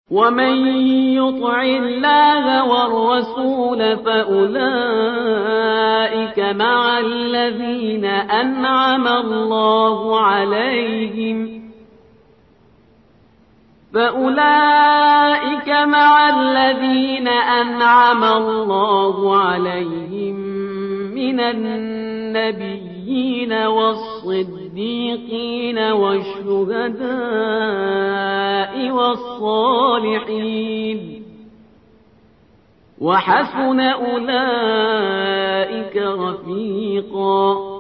ومن يطع الله والرسول فأولئك مع الذين أنعم الله عليهم من النبيين والصديقين والشهداء والصالحين وحسن أولئك رفيقا